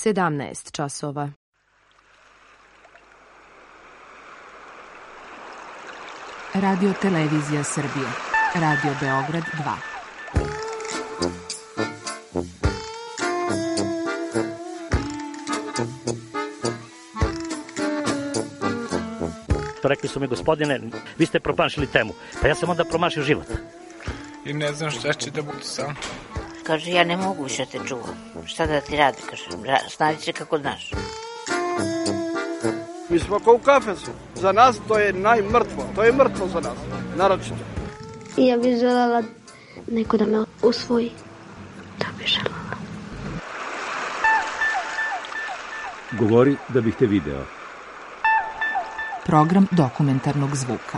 17 časova. Radio Televizija Srbije. Radio Beograd 2. Rekli su mi, gospodine, vi ste promašili temu. Pa ja sam onda promašio život. I ne znam šta će da bude sam. Kaže, ja ne mogu više te čuvam. Šta da ti radi, kaže, snađi se kako znaš. Mi smo kao u kafesu. Za nas to je najmrtvo. To je mrtvo za nas, naročito. Ja bih želela neko da me usvoji. To bih želela. Govori da bih te video. Program dokumentarnog zvuka.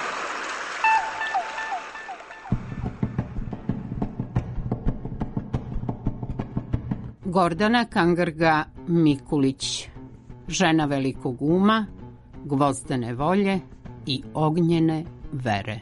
Gordana Kangrga Mikulić, žena velikog uma, gvozdene volje i ognjene vere.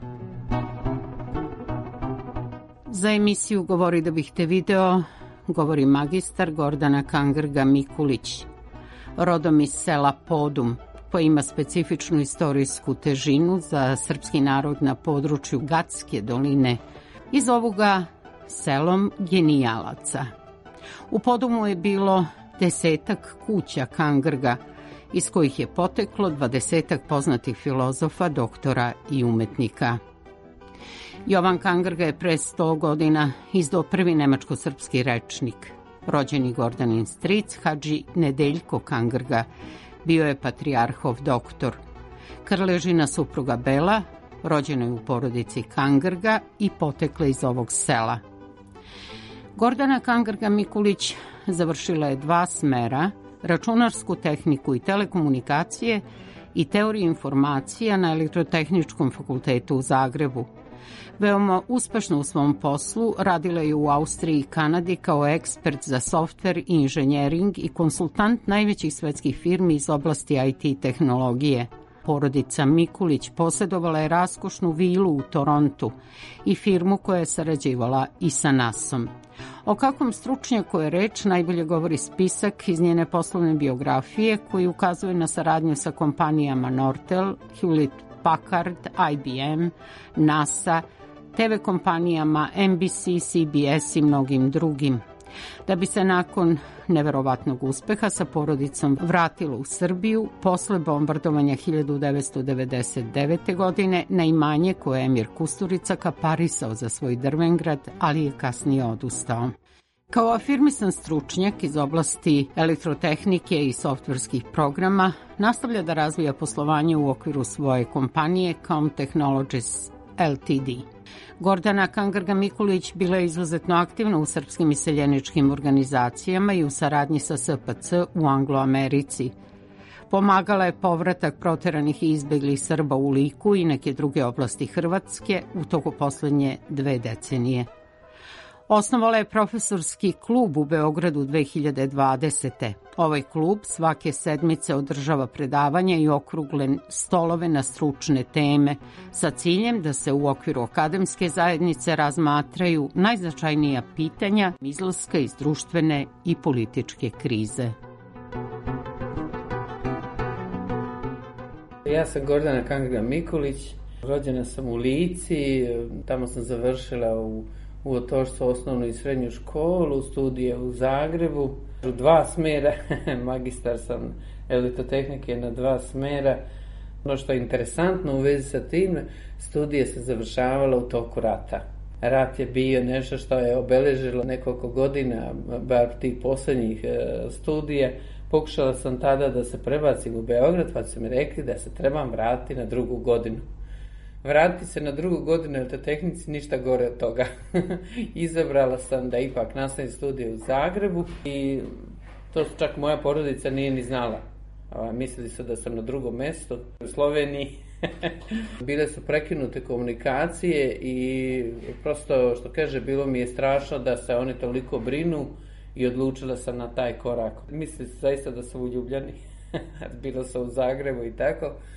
Za emisiju Govori da bih te video govori magistar Gordana Kangrga Mikulić, rodom iz sela Podum, koja ima specifičnu istorijsku težinu za srpski narod na području Gatske doline i zovu ga selom genijalaca. U Podumu je bilo 10 kuća Kangrga, iz kojih je poteklo 20 poznatih filozofa, doktora i umetnika. Jovan Kangrga je pre 100 godina izdao prvi nemačko-srpski rečnik. Rođeni Gordanin stric, Hadži Nedeljko Kangrga, bio je patrijarhov doktor. Krležina supruga Bela, rođena je u porodici Kangrga i potekla iz ovog sela. Gordana Kangrga Mikulić završila je 2 smera, računarsku tehniku i telekomunikacije i teoriju informacija na Elektrotehničkom fakultetu u Zagrebu. Veoma uspešno u svom poslu radila je u Austriji i Kanadi kao ekspert za softver i inženjering i konsultant najvećih svetskih firmi iz oblasti IT tehnologije. Porodica Mikulić posjedovala je raskošnu vilu u Torontu i firmu koja je sarađivala i sa NASA-om. O kakvom stručnjaku je reč najbolje govori spisak iz njene poslovne biografije koji ukazuje na saradnju sa kompanijama Nortel, Hewlett Packard, IBM, NASA, TV kompanijama NBC, CBS i mnogim drugim. Da bi se nakon neverovatnog uspeha sa porodicom vratila u Srbiju posle bombardovanja 1999. godine na imanje koje je Emir Kusturica kaparisao za svoj Drvengrad, ali je kasnije odustao. Kao afirmisan stručnjak iz oblasti elektrotehnike i softverskih programa, nastavlja da razvija poslovanje u okviru svoje kompanije Com Technologies Ltd. Gordana Kangrga Mikulić bila je izuzetno aktivna u srpskim iseljeničkim organizacijama i u saradnji sa SPC u Angloamerici. Pomagala je povratak proteranih i izbeglih Srba u Liku i neke druge oblasti Hrvatske u toku poslednje 2 decenije. Osnovala je profesorski klub u Beogradu 2020. Ovaj klub svake sedmice održava predavanja i okrugle stolove na stručne teme sa ciljem da se u okviru akademske zajednice razmatraju najznačajnija pitanja izlaska iz društvene i političke krize. Ja sam Gordana Kangrga Mikulić, rođena sam u Lici, tamo sam završila u otoštvu osnovnu i srednju školu, studije u Zagrebu, u 2 smera, magistar sam elektrotehnike na 2 smera. Ono što je interesantno u vezi sa tim, studije se završavala u toku rata. Rat je bio nešto što je obeležilo nekoliko godina, bar tih poslednjih studija. Pokušala sam tada da se prebacim u Beograd, pa su mi rekli da se trebam vratiti na 2. godinu. Vratiti se na 2. godinu elektrotehnici, ništa gore od toga. Izabrala sam da ipak nastavim studije u Zagrebu i to čak moja porodica nije ni znala. Mislili su da sam na 2. mestu u Sloveniji. Bile su prekinute komunikacije i prosto, što kaže, bilo mi je strašno da se oni toliko brinu i odlučila sam na taj korak. Mislili su zaista da su uljubljeni. Bilo su u Zagrebu i tako.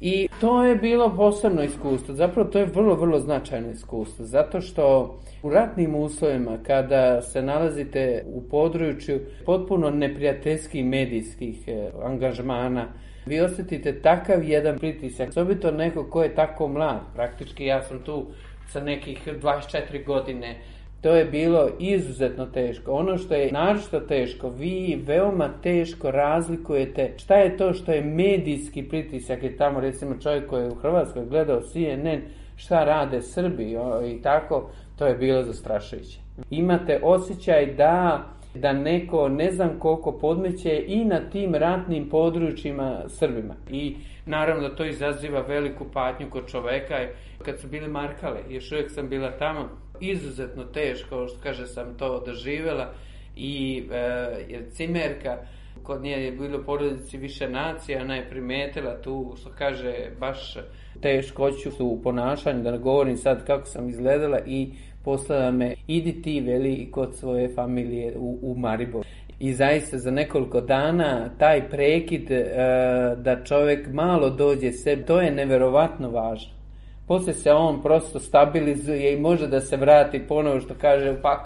I to je bilo posebno iskustvo, zapravo to je vrlo, vrlo značajno iskustvo, zato što u ratnim uslovima kada se nalazite u području potpuno neprijateljskih medijskih angažmana, vi osjetite takav jedan pritisak, osobito neko ko je tako mlad, praktički ja sam tu sa nekih 24 godine, to je bilo izuzetno teško. Ono što je naročito teško, vi veoma teško razlikujete šta je to što je medijski pritisak, je tamo recimo čovjek koji je u Hrvatskoj gledao CNN, šta rade Srbi i tako, to je bilo zastrašujuće. Imate osjećaj da neko ne znam koliko podmeće i na tim ratnim područjima Srbima. I naravno da to izaziva veliku patnju kod čoveka. Kad su bili Markale, još uvijek sam bila tamo, izuzetno teško, što kaže, sam to doživjela. I cimerka, kod nje je bilo u porodici više nacija, ona je primetila tu, što kaže, baš teškoću u ponašanju, da ne govorim sad kako sam izgledala, i poslala me, idi ti, veli, kod svoje familije u Maribor. I zaista za nekoliko dana taj prekid da čovjek malo dođe sebi, to je neverovatno važno. Poslije se on prosto stabilizuje i može da se vrati ponovo, što kaže, pa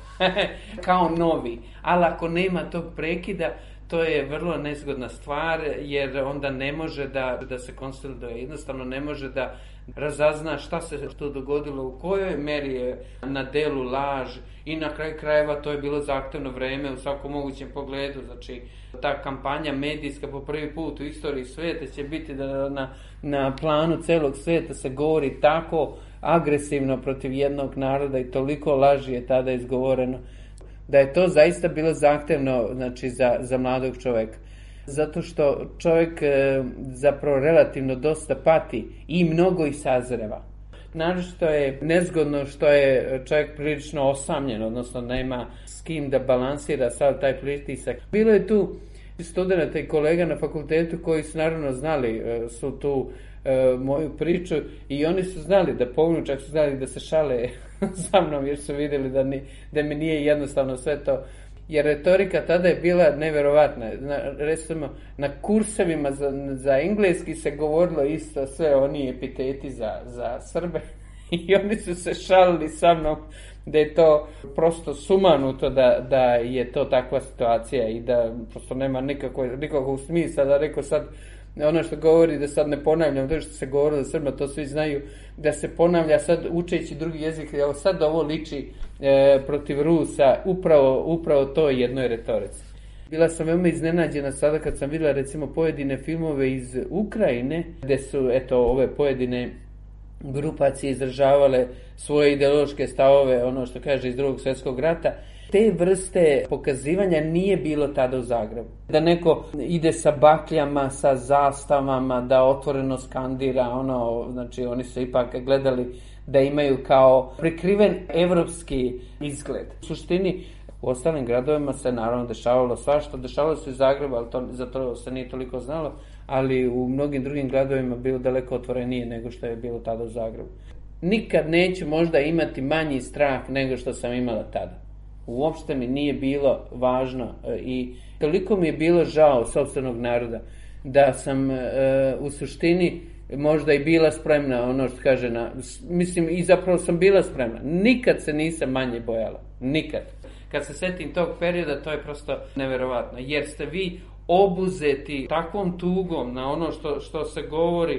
kao novi. Ali ako nema tog prekida, to je vrlo nezgodna stvar, jer onda ne može da se konsoliduje. Jednostavno ne može da razazna šta se to dogodilo, u kojoj meri je na delu laž, i na kraju krajeva to je bilo zahtevno vreme u svakom mogućem pogledu. Znači, ta kampanja medijska po prvi put u istoriji svijeta će biti da na planu celog svijeta se govori tako agresivno protiv jednog naroda i toliko laži je tada izgovoreno, da je to zaista bilo zahtevno, znači, za mladog čovjeka. Zato što čovjek zapravo relativno dosta pati i mnogo ih sazreva. Naročito je nezgodno što je čovjek prilično osamljen, odnosno nema s kim da balansira sav taj pritisak. Bilo je tu studenta i kolega na fakultetu koji su naravno znali su tu moju priču i oni su znali da pognu, čak su znali da se šale sa mnom, jer su vidjeli da mi nije jednostavno sve to. Jer retorika tada je bila neverovatna. Recimo, na kursevima za engleski se govorilo isto sve oni epiteti za Srbe i oni su se šalili sa mnom da je to prosto sumanuto, da je to takva situacija i da prosto nema nikakvog smisla, da rekao sad ono što govori, da sad ne ponavljam to što se govorilo za Srba, to svi znaju, da se ponavlja sad učeći drugi jezik, evo sad ovo liči protiv Rusa, upravo to jednoj retorici. Bila sam veoma iznenađena sada kad sam vidjela recimo pojedine filmove iz Ukrajine, gdje su ove pojedine grupacije izražavale svoje ideološke stavove, ono što kaže iz Drugog svjetskog rata. Te vrste pokazivanja nije bilo tada u Zagrebu. Da neko ide sa bakljama, sa zastavama, da otvoreno skandira, znači oni su ipak gledali da imaju kao prikriven evropski izgled. U suštini, u ostalim gradovima se naravno dešavalo svašta, dešavalo se u Zagrebu, ali za to se nije toliko znalo, ali u mnogim drugim gradovima bilo daleko otvorenije nego što je bilo tada u Zagrebu. Nikad neću možda imati manji strah nego što sam imala tada. Uopšte mi nije bilo važno i toliko mi je bilo žao sopstvenog naroda da sam u suštini možda i bila spremna, ono što kaže, mislim i zapravo sam bila spremna. Nikad se nisam manje bojala. Nikad. Kad se setim tog perioda, to je prosto neverovatno. Jer ste vi obuzeti takvom tugom na ono što se govori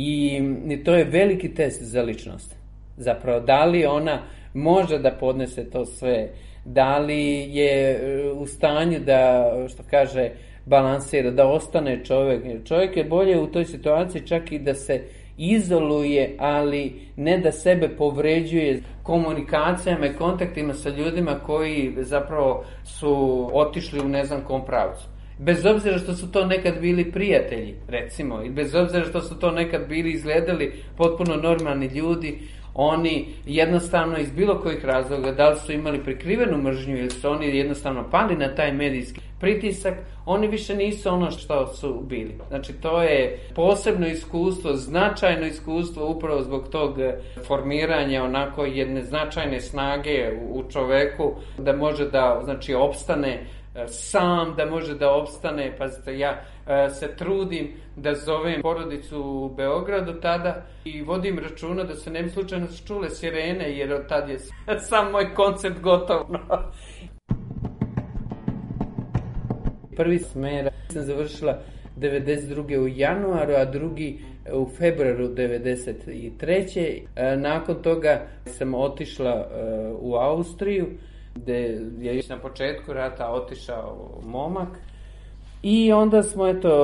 i to je veliki test za ličnost. Zapravo, da li ona može da podnese to sve, da li je u stanju da, što kaže, balansira, da ostane čovjek. Čovjek je bolje u toj situaciji čak i da se izoluje, ali ne da sebe povređuje komunikacijama i kontaktima sa ljudima koji zapravo su otišli u ne znam kom pravcu. Bez obzira što su to nekad bili prijatelji, recimo, i bez obzira što su to nekad bili izgledali potpuno normalni ljudi, oni jednostavno iz bilo kojih razloga, da li su imali prikrivenu mržnju ili su oni jednostavno pali na taj medijski pritisak, oni više nisu ono što su bili. Znači, to je posebno iskustvo, značajno iskustvo upravo zbog tog formiranja onako jedne značajne snage u čoveku da može da, znači, opstane sam da može da opstane. Pazite, ja se trudim da zovem porodicu u Beogradu tada i vodim računa da se ne bi slučajno čule sirene, jer od tad je sam moj koncept gotov. Prvi smer sam završila 92. u januaru, a drugi u februaru 93. Nakon toga sam otišla u Austriju, gde je na početku rata otišao momak. I onda smo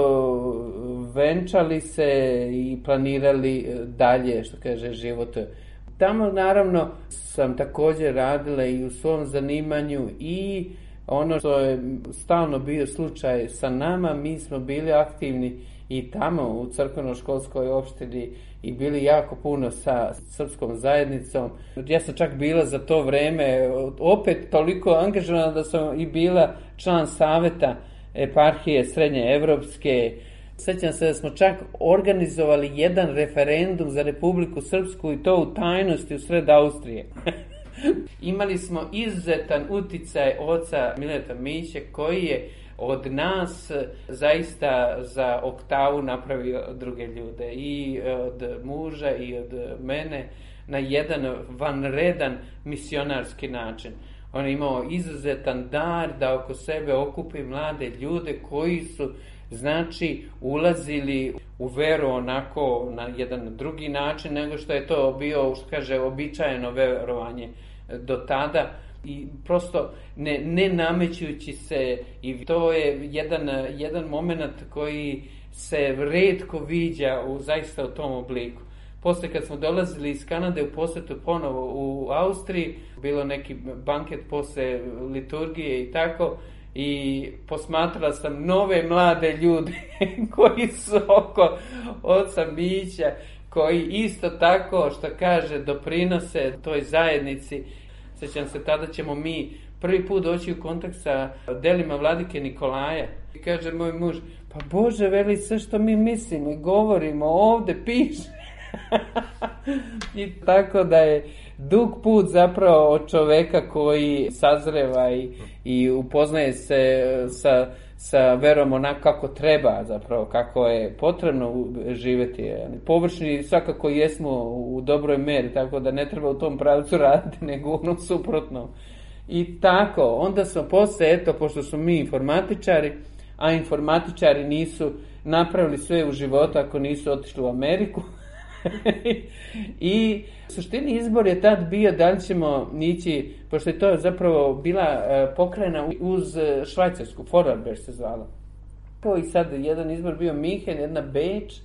venčali se i planirali dalje, što kaže, život. Tamo naravno sam također radila i u svom zanimanju i ono što je stalno bio slučaj sa nama, mi smo bili aktivni i tamo u crkveno-školskoj opštini i bili jako puno sa srpskom zajednicom. Ja sam čak bila za to vreme opet toliko angažovana da sam i bila član saveta eparhije Srednje Evropske. Sjećam se da smo čak organizovali jedan referendum za Republiku Srpsku i to u tajnosti u sred Austrije. Imali smo izuzetan uticaj oca Mileta Miće koji je od nas zaista za oktavu napravio druge ljude i od muža i od mene na jedan vanredan misionarski način. On je imao izuzetan dar da oko sebe okupi mlade ljude koji su ulazili u veru onako na jedan drugi način nego što je to bio, što kaže, običajeno verovanje do tada i prosto ne namećujući se, i to je jedan moment koji se retko viđa zaista u tom obliku. Posle kad smo dolazili iz Kanade u posjetu ponovo u Austriji, bilo neki banket posle liturgije i tako, i posmatrala sam nove mlade ljude koji su oko oca Mića, koji isto tako, što kaže, doprinose toj zajednici. Sjećam se, tada ćemo mi prvi put doći u kontakt sa delima vladike Nikolaja. I kaže moj muž, pa Bože, veli, sve što mi mislimo i govorimo ovde piše. I tako da je dug put zapravo od čoveka koji sazreva i upoznaje se sa verom onako kako treba, zapravo kako je potrebno živjeti. Površni svakako jesmo u dobroj meri, tako da ne treba u tom pravcu raditi, nego ono suprotno. I tako, onda smo posle, pošto su mi informatičari, a informatičari nisu napravili sve u životu ako nisu otišli u Ameriku, i u suštini izbor je tad bio da li ćemo ići, pošto je to zapravo bila pokrajina uz Švajcarsku, Vorarlberg se zvala. I sad jedan izbor bio Minhen, jedna Beč,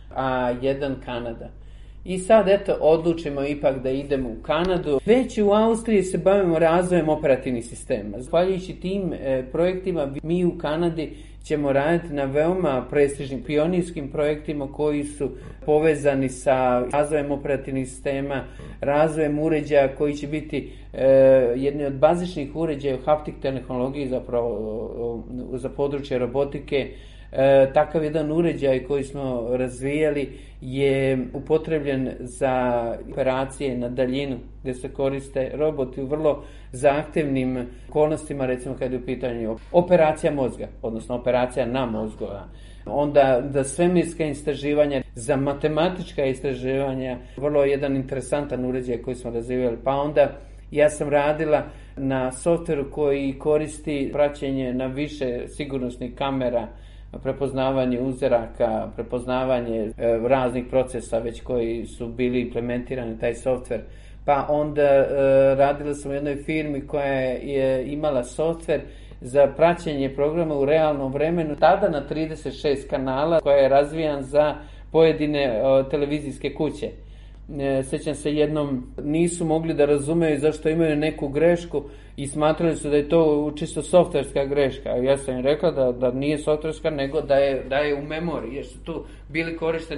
a jedan Kanada. I sad odlučimo ipak da idemo u Kanadu. Već u Austriji se bavimo razvojem operativnih sistema. Zahvaljujući tim projektima mi u Kanadi ćemo raditi na veoma prestižnim pionirskim projektima koji su povezani sa razvojem operativnih sistema, razvojem uređaja koji će biti jedni od bazičnih uređaja u haptik tehnologiji zapravo za područje robotike. Takav jedan uređaj koji smo razvijali je upotrebljen za operacije na daljinu, gdje se koriste roboti u vrlo zahtevnim okolnostima, recimo kad je u pitanju operacija mozga, odnosno operacija na mozgu. Onda da svemirska istraživanja, za matematička istraživanja, vrlo jedan interesantan uređaj koji smo razvijali. Pa onda ja sam radila na softveru koji koristi praćenje na više sigurnosnih kamera, prepoznavanje uzoraka, prepoznavanje raznih procesa već koji su bili implementirani taj softver. Pa onda radila sam u jednoj firmi koja je imala softver za praćenje programa u realnom vremenu, tada na 36 kanala, koja je razvijan za pojedine televizijske kuće. Sjećam se, jednom nisu mogli da razumeju zašto imaju neku grešku i smatrali su da je to čisto softverska greška. Ja sam im rekla da nije softverska, nego da je u memoriji, jer su tu bili korišteni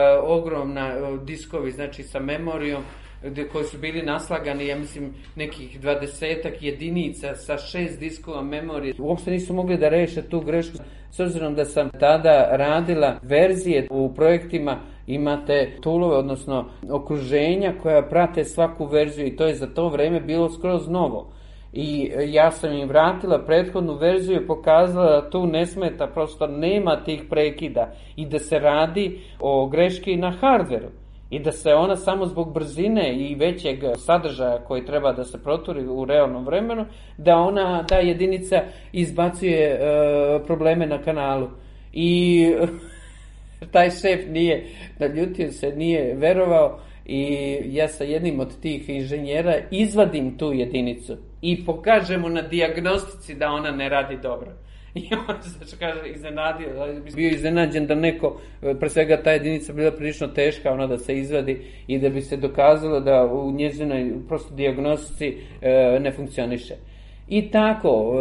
ogromna diskovi, znači sa memorijom, koji su bili naslagani, ja mislim, nekih 20 jedinica sa 6 diskova memorije. Uopšte nisu mogli da reše tu grešku. S obzirom da sam tada radila verzije u projektima, imate toolove, odnosno okruženja koja prate svaku verziju, i to je za to vreme bilo skroz novo. I ja sam im vratila prethodnu verziju i pokazala da tu ne smeta, prosto nema tih prekida i da se radi o greški na hardveru. I da se ona samo zbog brzine i većeg sadržaja koji treba da se proturi u realnom vremenu, da ta jedinica izbacuje probleme na kanalu. I taj šef naljutio se, nije verovao i ja sa jednim od tih inženjera izvadim tu jedinicu i pokažem mu na dijagnostici da ona ne radi dobro. I on se bio iznenađen da neko, pre svega ta jedinica bila prilično teška, ona da se izvadi i da bi se dokazalo da u njezinoj prosto dijagnostici ne funkcioniše. I tako,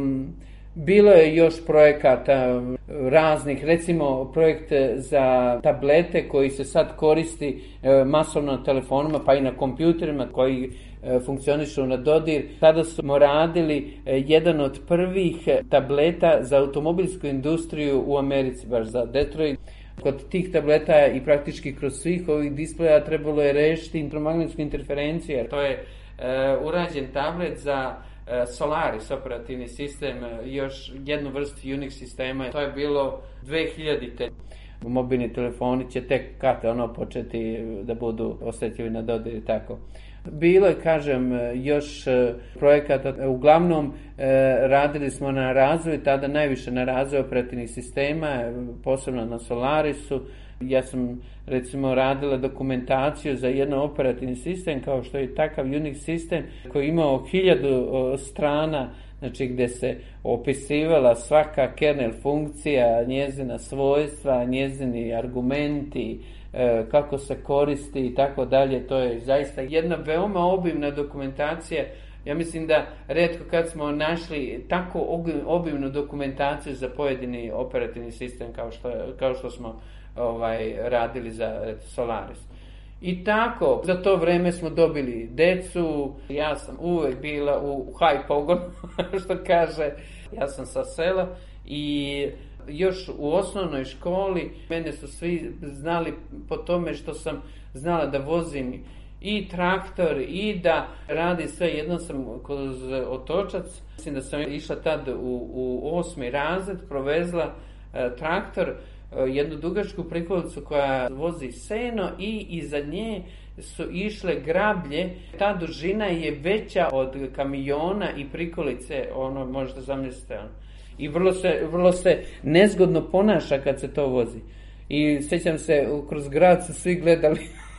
bilo je još projekata raznih, recimo projekt za tablete koji se sad koristi masovno na telefonima pa i na kompjuterima koji funkcionišu na dodir. Tada smo radili jedan od prvih tableta za automobilsku industriju u Americi, baš za Detroit. Kod tih tableta i praktički kroz svih ovih displeja trebalo je rešiti elektromagnetsku interferenciju, jer to je urađen tablet za Solaris operativni sistem, još jednu vrstu Unix sistema. To je bilo 2000-te. Mobilni telefoni će tek početi da budu osetljivi na dodir i tako. Bilo je, kažem, još projekata. Uglavnom, radili smo na razvoju, tada najviše na razvoju operativnih sistema, posebno na Solarisu. Ja sam, recimo, radila dokumentaciju za jedan operativni sistem, kao što je takav Unix sistem, koji je imao 1000 strana, znači gde se opisivala svaka kernel funkcija, njezina svojstva, njezini argumenti, kako se koristi i tako dalje. To je zaista jedna veoma obimna dokumentacija. Ja mislim da retko kad smo našli tako obimnu dokumentaciju za pojedini operativni sistem kao što smo radili za Solaris. I tako, za to vreme smo dobili decu, ja sam uvek bila u high pogonu, što kaže, ja sam sa sela i još u osnovnoj školi mene su svi znali po tome što sam znala da vozim i traktor i da radi sve. Jednom sam kroz Otočac, mislim da sam išla tad u 8. razred, provezla traktor, jednu dugačku prikolicu koja vozi seno i iza nje su išle grablje. Ta dužina je veća od kamiona i prikolice, možete zamisliti. I vrlo se nezgodno ponaša kad se to vozi. I sjećam se, kroz grad su svi gledali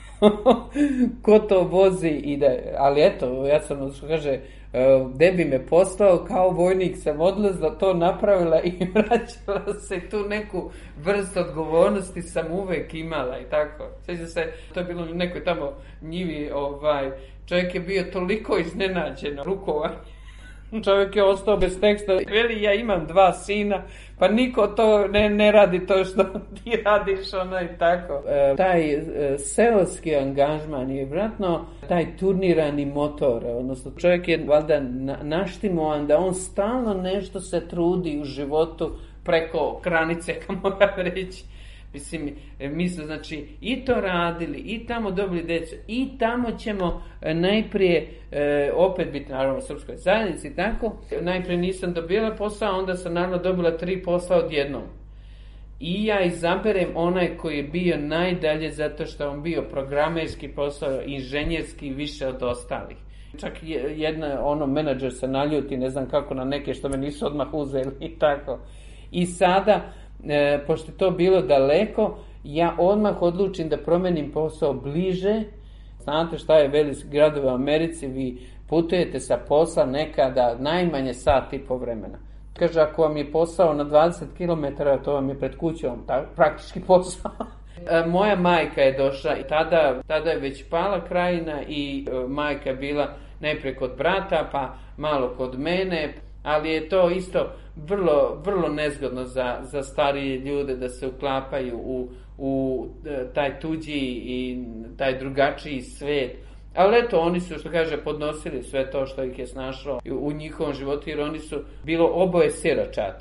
ko to vozi, ali eto, ja sam, što kaže, gde bi me postao, kao vojnik sam odlazila, to napravila i vraćala se, tu neku vrstu odgovornosti sam uvek imala i tako. Sjećam se, to je bilo u nekoj tamo njivi, čovjek je bio toliko iznenađen rukovanje. Čovjek je ostao bez teksta. Veli, ja imam 2 sina, pa niko to ne radi to što ti radiš, i tako. Taj seoski angažman je vratno taj turnirani motor, odnosno čovjek je valjda naštimovan da on stalno nešto se trudi u životu preko granice, kako moram reći. Mislim, mi smo, znači, i to radili, i tamo dobili decu, i tamo ćemo najprije opet biti, naravno, u srpskoj zajednici i tako. Najprije nisam dobila posao, onda sam naravno dobila 3 posla odjednom. I ja izaberem onaj koji je bio najdalje, zato što on bio programerski posao, inženjerski više od ostalih. Čak menadžer se naljuti, ne znam kako, na neke što me nisu odmah uzeli i tako. I sada, pošto je to bilo daleko, ja odmah odlučim da promenim posao bliže. Znate šta je veliki gradovi u Americi, vi putujete sa posla nekada najmanje sat i po vremena. Kaže, ako vam je posao na 20 km, to vam je pred kućom, praktički posao. Moja majka je došla i tada je već pala krajina i majka je bila najprije kod brata, pa malo kod mene, ali je to isto vrlo, vrlo nezgodno za starije ljude da se uklapaju u taj tuđi i taj drugačiji svet. Ali eto, oni su, što kaže, podnosili sve to što ih je snašlo u njihovom životu, jer oni su bilo oboje siročad.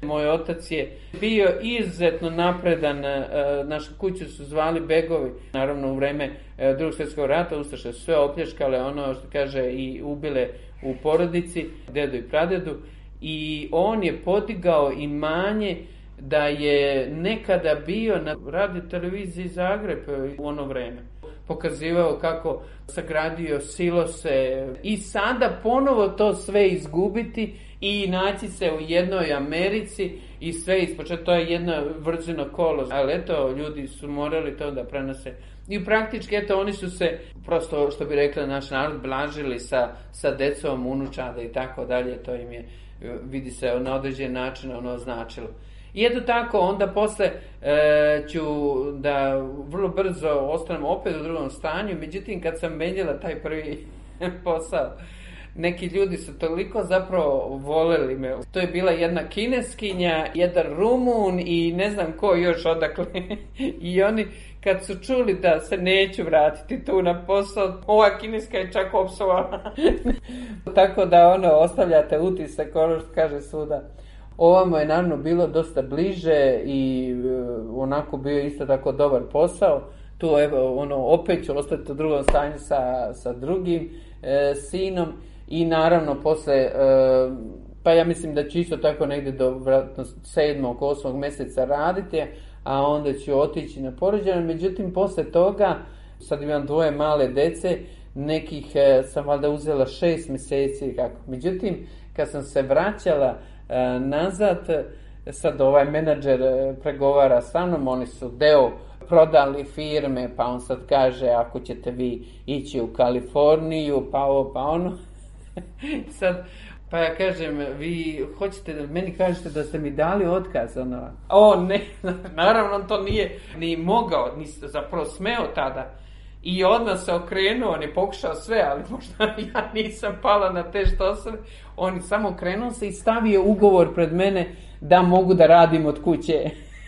Moj otac je bio izuzetno napredan, našu kuću su zvali Begovi. Naravno u vreme Drugog svjetskog rata ustaše su sve opljačkale, ono što kaže i ubile u porodici, dedu i pradedu. I on je podigao imanje da je nekada bio na radio televiziji Zagreb u ono vreme. Pokazivao kako sagradio silose i sada ponovo to sve izgubiti i naći se u jednoj Americi i sve ispočeti. To je jedno vrzino kolo, ali eto, ljudi su morali to da prenose. I praktički, eto, oni su se, prosto, što bi rekla naš narod, blažili sa decom, unučada i tako dalje. To im je, vidi se, na određen način ono značilo. I eto tako, onda posle ću da vrlo brzo ostanem opet u drugom stanju, međutim kad sam menjala taj prvi posao, neki ljudi su toliko zapravo voleli me. To je bila jedna Kineskinja, jedan Rumun i ne znam ko još odakle. I oni kad su čuli da se neću vratiti tu na posao, ova Kineska je čak opsovala. Tako da ostavljate utisak, ono što kaže svuda. Ovamo je naravno bilo dosta bliže i onako bio isto tako dobar posao. Tu opet ću ostati u drugom stanju sa drugim sinom i naravno posle, pa ja mislim da ću isto tako negdje do 7. 8. mjeseca raditi, a onda ću otići na porođaj. Međutim, posle toga, sad imam 2 male dece, nekih sam valjda uzela 6 mjeseci. Međutim, kad sam se vraćala nazad, sad ovaj menadžer pregovara sa mnom, oni su prodali firme, pa on sad kaže ako ćete vi ići u Kaliforniju, pa ovo, pa ono. Sad, pa ja kažem, vi hoćete da meni kažete da ste mi dali otkaz, ne, naravno to nije ni mogao, ni zapravo smeo tada. I odmah se okrenuo, on je pokušao sve, ali možda ja nisam pala na te štosove. On samo okrenuo se i stavio ugovor pred mene da mogu da radim od kuće.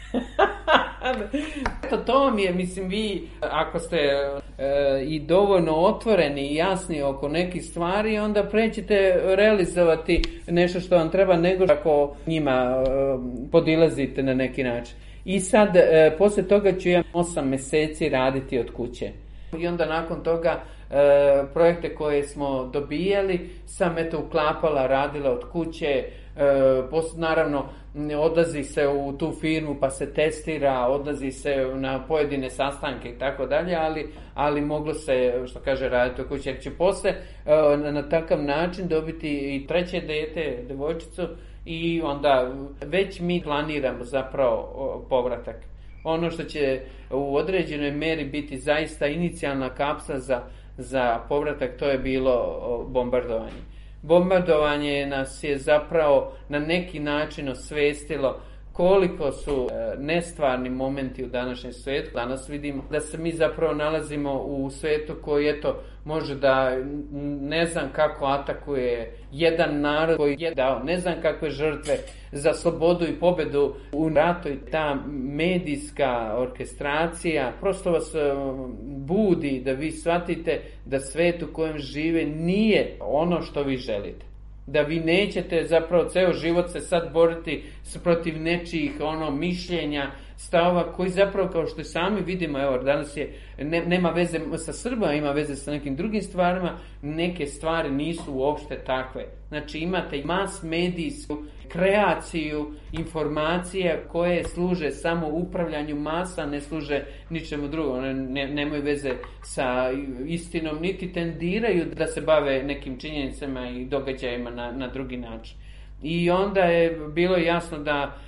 To mi je, mislim, vi ako ste i dovoljno otvoreni i jasni oko nekih stvari, onda prećete realizovati nešto što vam treba, nego ako njima podilazite na neki način. I sad, poslije toga ću ja 8 mjeseci raditi od kuće. I onda nakon toga projekte koje smo dobijali sam uklapala, radila od kuće, naravno odlazi se u tu firmu pa se testira, odlazi se na pojedine sastanke i tako dalje, ali moglo se, što kaže, raditi od kuće. Jer će posle na takav način dobiti i 3. dete, devojčicu, i onda već mi planiramo zapravo povratak. Ono što će u određenoj meri biti zaista inicijalna kapsla za povratak, to je bilo bombardovanje. Bombardovanje nas je zapravo na neki način osvestilo koliko su nestvarni momenti u današnjem svijetu. Danas vidimo da se mi zapravo nalazimo u svijetu koji može da ne znam kako atakuje jedan narod koji je dao ne znam kakve žrtve za slobodu i pobedu u ratu. I ta medijska orkestracija prosto vas budi da vi shvatite da svijet u kojem žive nije ono što vi želite. Da vi nećete zapravo ceo život se sad boriti protiv nečijih mišljenja, stavova koji zapravo, kao što i sami vidimo, evo danas nema veze sa Srbima, ima veze sa nekim drugim stvarima, neke stvari nisu uopšte takve. Znači imate mas medijsku kreaciju informacija koje služe samo upravljanju masa, ne služe ničemu drugom, nemaju veze sa istinom, niti tendiraju da se bave nekim činjenicama i događajima na drugi način. I onda je bilo jasno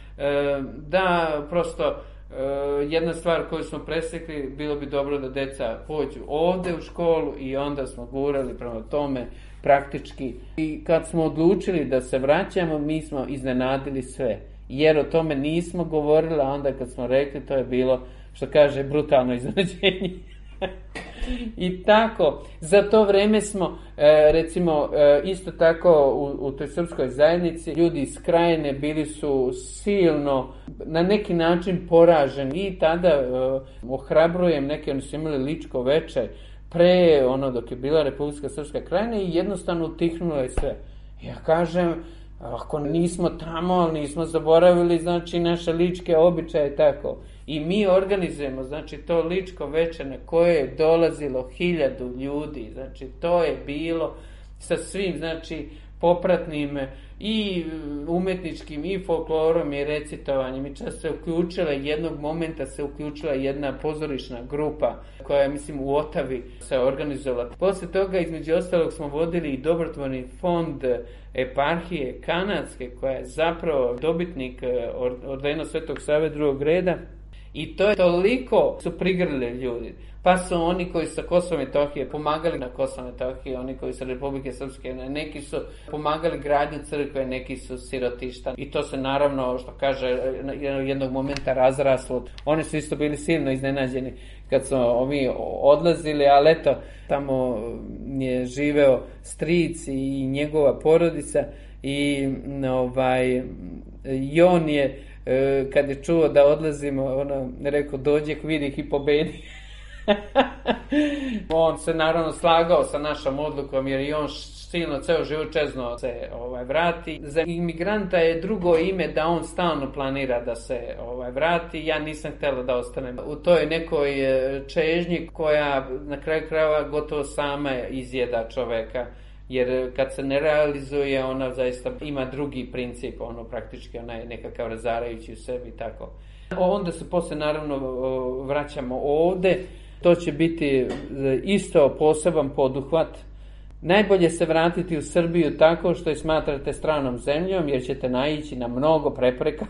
da prosto jedna stvar koju smo presekli, bilo bi dobro da deca pođu ovde u školu, i onda smo gurali prema tome praktički. I kad smo odlučili da se vraćamo, mi smo iznenadili sve, jer o tome nismo govorili, a onda kad smo rekli, to je bilo, što kaže, brutalno iznenađenje. I tako, za to vreme smo, recimo, isto tako u toj srpskoj zajednici, ljudi iz Krajine bili su silno, na neki način poraženi. I tada ohrabrujem neke, oni su imali ličko večer dok je bila Republika Srpska Krajina, i jednostavno utihnulo je sve. Ja kažem, Ako nismo tamo, ali nismo zaboravili, znači, naše ličke običaje, tako. I mi organizujemo, znači, to ličko večer na koje je dolazilo 1000 ljudi, znači, to je bilo sa svim, znači, popratnim i umetničkim i folklorom i recitovanjem, i čas se uključila, jednog momenta se uključila jedna pozorišna grupa koja je, mislim, u Otavi se organizovala. Posle toga, između ostalog, smo vodili i dobrotvorni fond eparhije kanadske, koja je zapravo dobitnik ordena Svetog Save drugog reda, i to je toliko su prigrlili ljudi. Pa su oni koji su sa Kosova i Metohije pomagali na Kosovo i Metohije, oni koji su Republike Srpske, neki su pomagali gradnju crkve, neki su sirotišta. I to se naravno, što kaže, jednog momenta razraslo. Oni su isto bili silno iznenađeni kad smo mi odlazili, ali eto, tamo je živeo stric i njegova porodica i on je, kad je čuo da odlazimo, rekao, dođe, vidih i pobedi. On se naravno slagao sa našom odlukom, jer i on silno ceo život čezno se vrati. Za imigranta je drugo ime da on stalno planira da se vrati. Ja nisam htjela da ostanem u toj nekoj čežnji koja na kraju krajeva gotovo sama izjeda čoveka. Jer kad se ne realizuje, ona zaista ima drugi princip, praktički ona je nekakav razarajući u sebi, tako. Onda se posle naravno vraćamo ovde. To će biti isto poseban poduhvat. Najbolje se vratiti u Srbiju tako što je smatrate stranom zemljom, jer ćete naići na mnogo prepreka.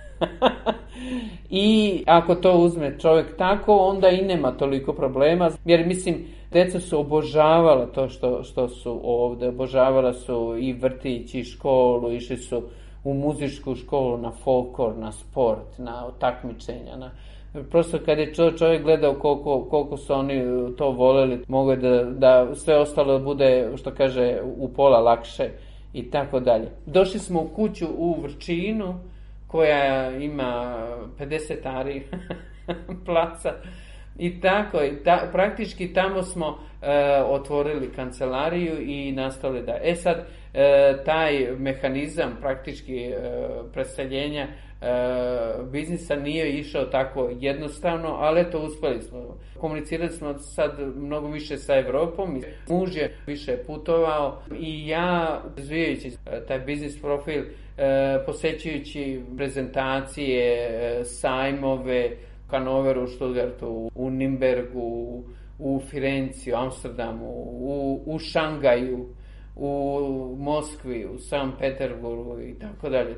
I ako to uzme čovjek tako, onda i nema toliko problema. Jer mislim, deca su obožavala to što su ovde. Obožavala su i vrtić i školu, išli su u muzičku školu, na folklor, na sport, na takmičenja. Prosto kad je čovjek gledao koliko su oni to voleli, mogu je da sve ostalo bude, što kaže, u pola lakše i tako dalje. Došli smo u kuću u Vrčinu, koja ima 50 ari placa i tako, praktički tamo smo otvorili kancelariju i nastavili da. Sad, taj mehanizam praktički preseljenja biznisa nije išao tako jednostavno, ali eto, uspeli smo. Komunicirali smo sad mnogo više sa Evropom, muž je više putovao i ja, razvijajući taj biznis profil, posećujući prezentacije, sajmove, u Hanoveru, u Stuttgartu, u Nimbergu, u Firenci, u Amsterdamu, u Šangaju, u Moskvi, u San Peterburgu i tako dalje.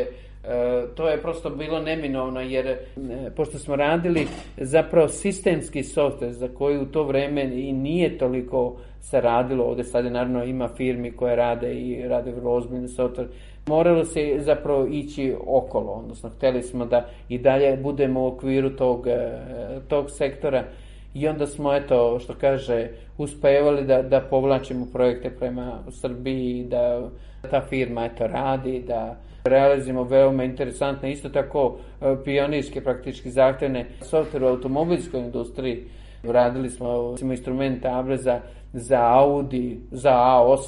To je prosto bilo neminovno, jer pošto smo radili zapravo sistemski softver za koji u to vreme i nije toliko se radilo, ovdje sad naravno ima firmi koje rade vrlo ozbiljni softver, moralo se zapravo ići okolo, odnosno htjeli smo da i dalje budemo u okviru tog sektora. I onda smo, eto, što kaže, uspevali da povlačimo projekte prema Srbiji, da ta firma, eto, radi, da realizujemo veoma interesantne, isto tako pionirske, praktički zahtevne softvere u automobilskoj industriji. Radili smo instrument table za Audi, za A8,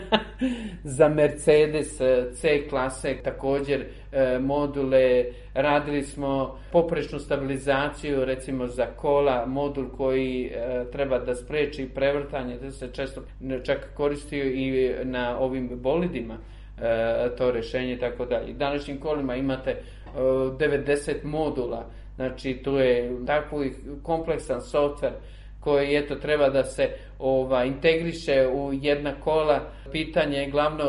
za Mercedes C klase, također module. Radili smo poprečnu stabilizaciju, recimo za kola, modul koji treba da spreči prevrtanje, da se često čak koristio i na ovim bolidima, to rješenje, tako dalje. Današnjim kolima imate 90 modula, znači tu je takovi kompleksan softver koji, eto, treba da se integriše u jedna kola. Pitanje je glavno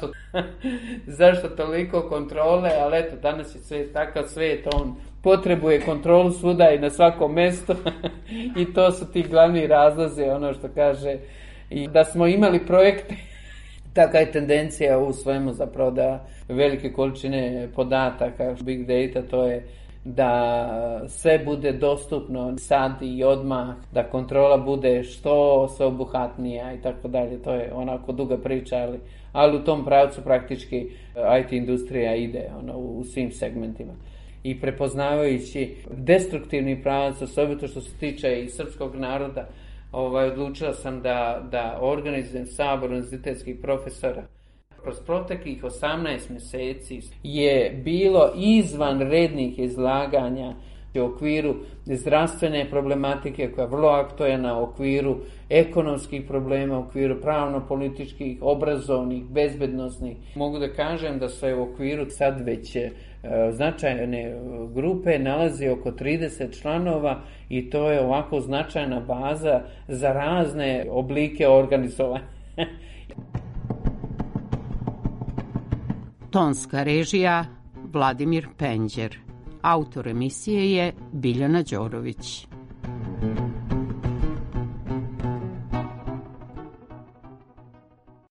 zašto toliko kontrole, ali eto, danas je svijet takav svijet, on potrebuje kontrolu svuda i na svakom mjestu i to su ti glavni razlozi, ono što kaže, i da smo imali projekte. Taka je tendencija u svemu, zapravo, da velike količine podataka, big data, to je da sve bude dostupno sad i odmah, da kontrola bude što sveobuhvatnija i tako dalje. To je onako duga priča, ali u tom pravcu praktički IT industrija ide u svim segmentima. I prepoznavajući destruktivni pravac, osobito što se tiče i srpskog naroda, odlučila sam da organizujem sabor univerzitetskih profesora. kroz proteklih 18 mjeseci je bilo izvanrednih izlaganja u okviru zdravstvene problematike koja je vrlo aktuelna, u okviru ekonomskih problema, u okviru pravno-političkih, obrazovnih, bezbednosnih. Mogu da kažem da se u okviru sad već značajne grupe nalazi oko 30 članova i to je ovako značajna baza za razne oblike organizovanja. Tonska režija Vladimir Penđer. Autor emisije je Biljana Đorović.